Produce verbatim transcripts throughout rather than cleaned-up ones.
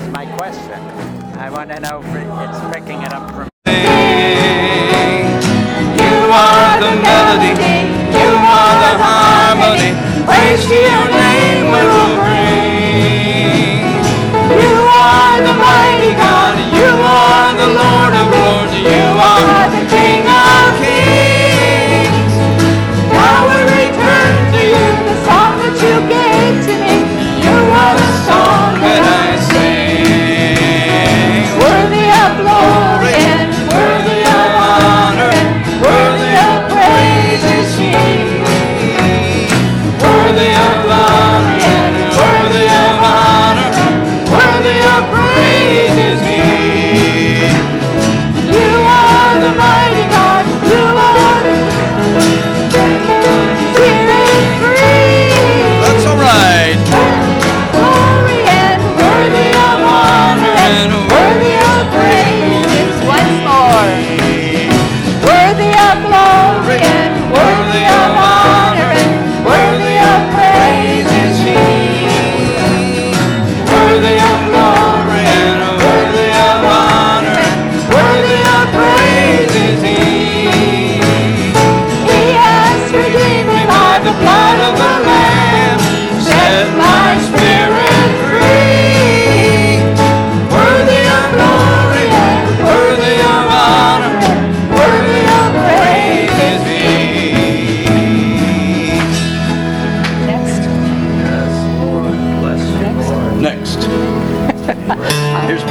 is my question. I want to know if it's picking it up from... You are the melody, you are the harmony, praise to your name we will bring. You are the mighty God, you are the Lord of lords, you are the King of kings. Now we return to you the song that you gave to me. You are the song that I sing. Worthy of glory and worthy of honor and worthy of praise is He. Worthy of honor and worthy of honor and worthy of praise is He. You are the mighty God. You are the Spirit free. That's all right. Glory and worthy of honor and worthy of praise. Once more. Worthy of glory and worthy of honor and worthy of praise is He. Worthy of glory and worthy of honor and worthy of praise is He. He has redeemed me by the blood of the Lamb, set my spirit free. Worthy of glory and worthy of honor and worthy of praise is He. Next. Yes, Lord, bless you, Lord. Next. Here's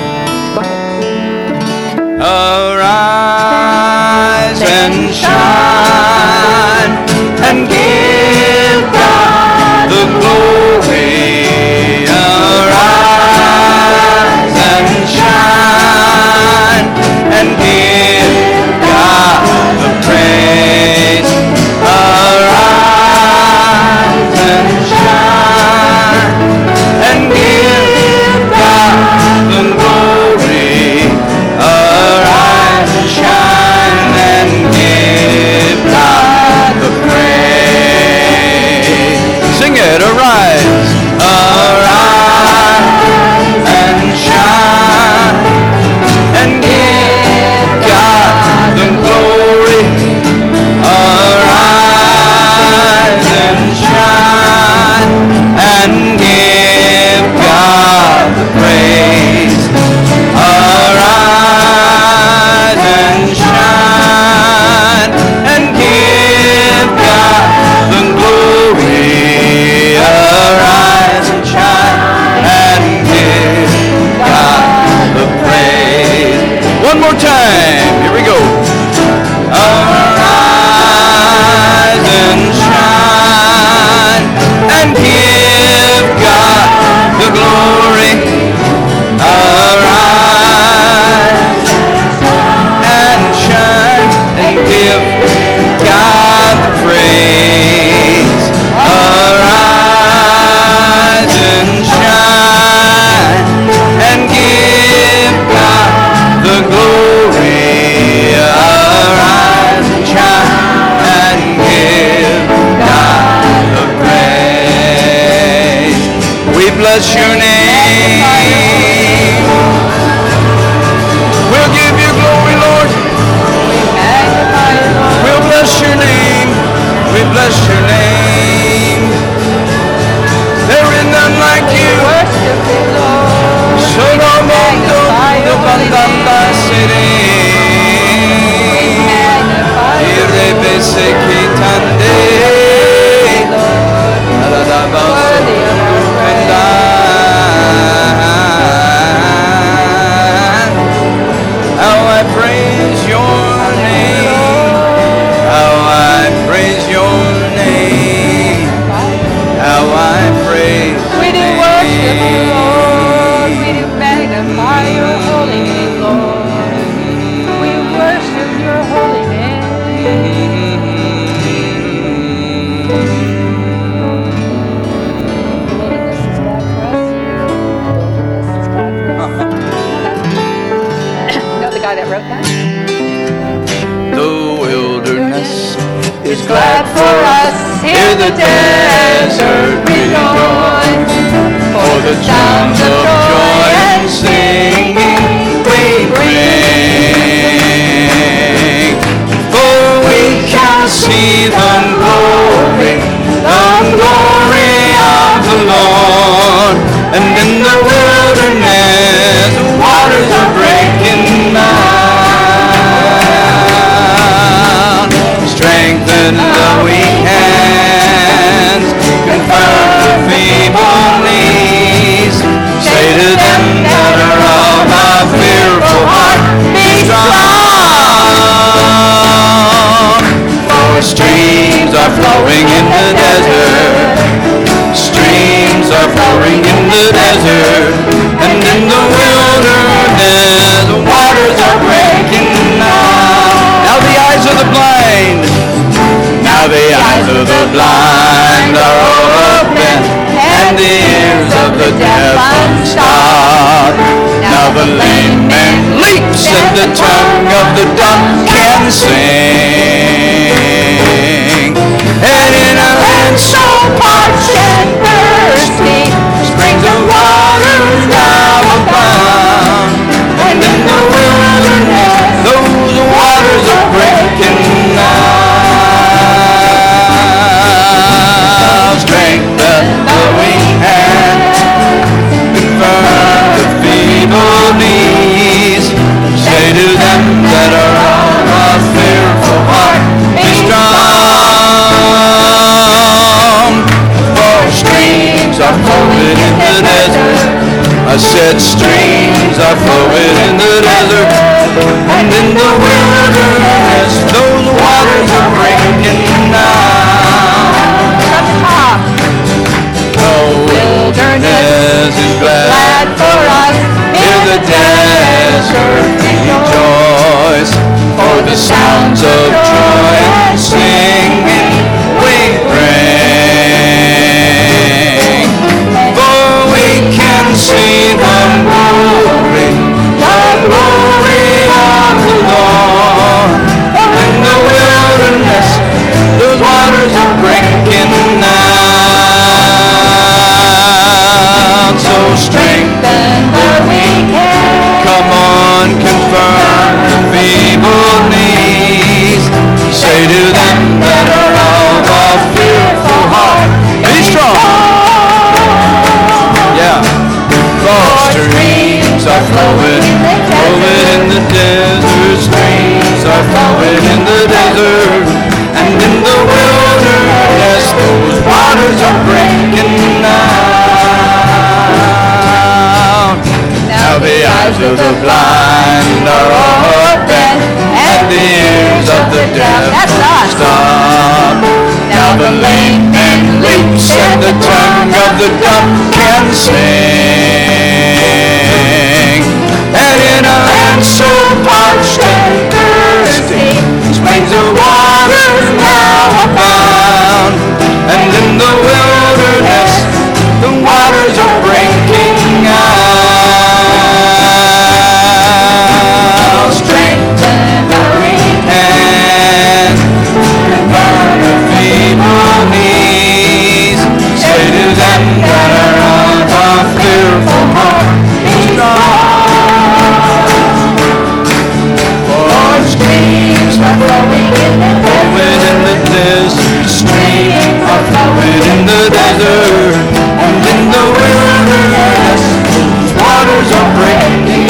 Arise and shine and give God the glory. Arise and shine and give God the praise. Arise and shine and give God the glory. Arise and shine and give God the praise. Sing it, arise, arise and shine and give God the glory. Arise and shine and give God the praise. Arise and shine and give God the glory. Arise and shine and give God the praise. One more time. Here we go. Arise and shine and give God the glory. Arise and shine and give God the praise. Arise and shine and give God the glory. Arise and shine and give God the praise. We bless your name. We'll give you glory, Lord. We'll bless your name. We bless your name. There is none like you. Solomondo do Bandamba Sere. Irebe Sekitande. Aladaba Sokunda. How I praise your name. How I praise your name. How I praise We do your worship you, name. Lord. We do magnify your holy name, Lord. We worship your holy name. Wilderness is back for us. Wilderness is back for us. You know the guy that wrote that? The wilderness is Glad for us, hear the desert rejoice, for the sounds of joy and the tongue of the dumb can sing. And in a land so parched and thirsty, springs of water now abound. And in the wilderness, those waters are breaking now. Strengthen the weak hands, confirm the feeble knees. Say to them that are of a fearful heart, be strong. For streams are flowing in the desert. I said streams are flowing in the desert. And in the wilderness, those waters are breaking now. The wilderness is glad for us. Hear the desert rejoice. For the sounds of joy and singing we bring. For we can see the glory, the glory of the Lord. In the wilderness, those waters are breaking now. So strengthen the weak hands. Come on, confirm the feeble knees. Say to them that are of a fearful heart, be strong. Yeah. For streams are flowing, flowing in the desert. Streams are flowing in the desert. And in the wilderness, those waters are breaking now. Now the eyes of the blind are open, and the ears of the deaf are stopped. Now the lame man leaps, and the tongue of the dumb can sing. And in a land so parched and thirsty, springs of water now abound. And in the wilderness, the waters are breaking out. Strengthen the weak hands, confirm the feeble knees. Say to them that are of a fearful heart, be strong. For streams are flowing in the flowing in the desert. Streams are flowing in the desert. And in the wilderness, waters are breaking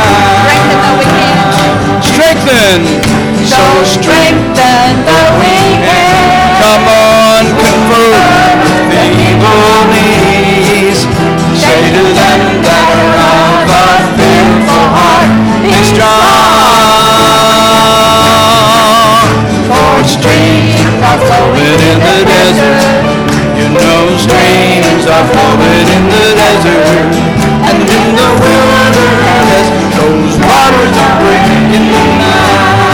now. Strengthen. So strengthen the weak hands. Come on, confirm the feeble knees. Say to them that are of a fearful heart, be strong. For streams are flowing in the desert. You know streams are flowing in the desert. And in the wilderness, those waters are breaking now.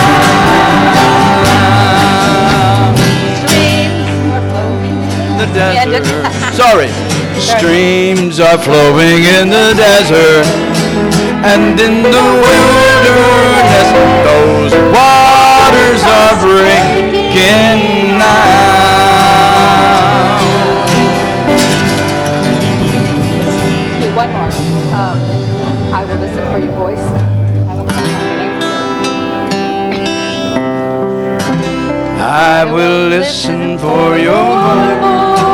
The desert. Sorry. Streams are flowing in the desert. And in the wilderness, those waters are breaking now. One more. Um, I will listen for your voice. I will I will listen for your voice.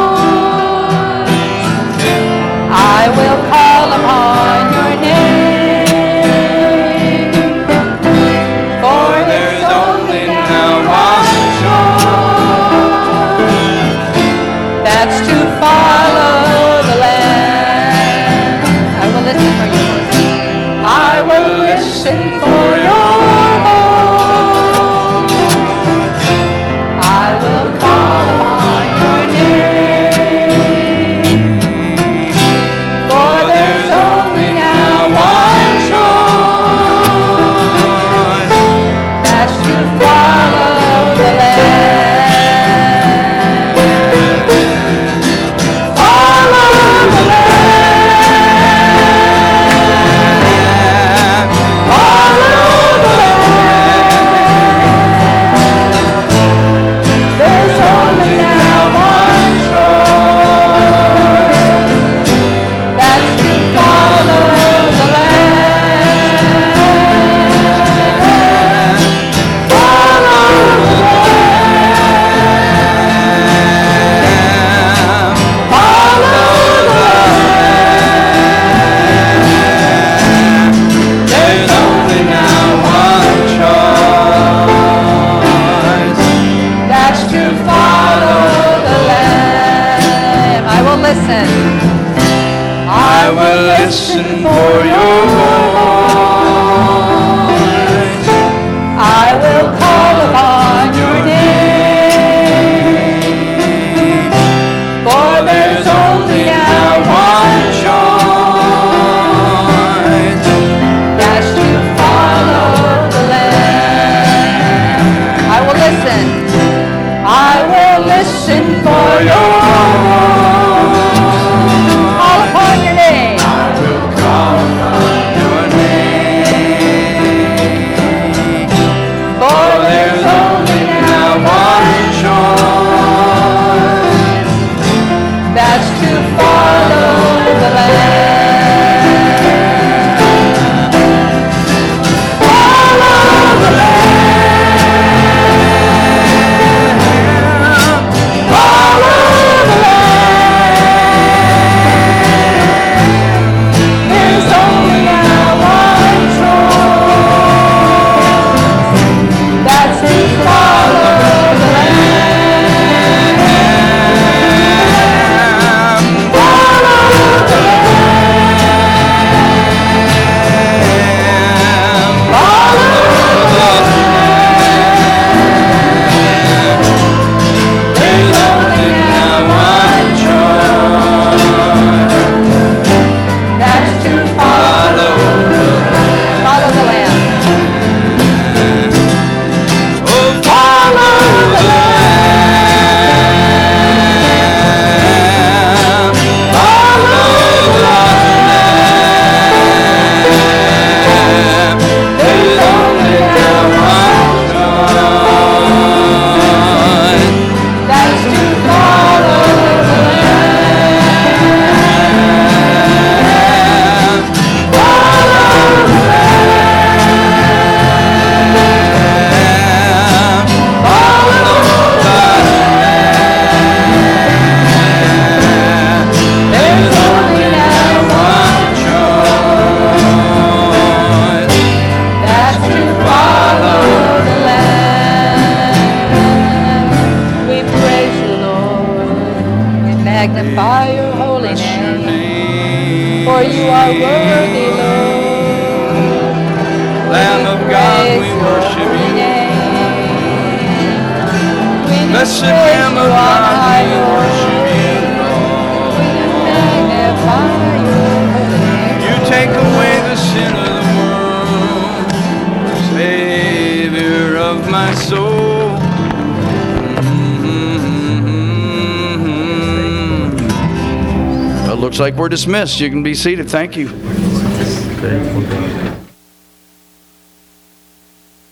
I will call upon your name. For there's only now one choice. That's to follow the Lamb. I will listen for your voice. I will listen for your voice. I will call upon your name. For there's only now one choice. That's to follow the Lamb. Follow the Lamb. Follow Blessed Lamb of God, we worship you, Lord. You take away the sin of the world, Savior of my soul. Well, it looks like we're dismissed. You can be seated. Thank you. Okay.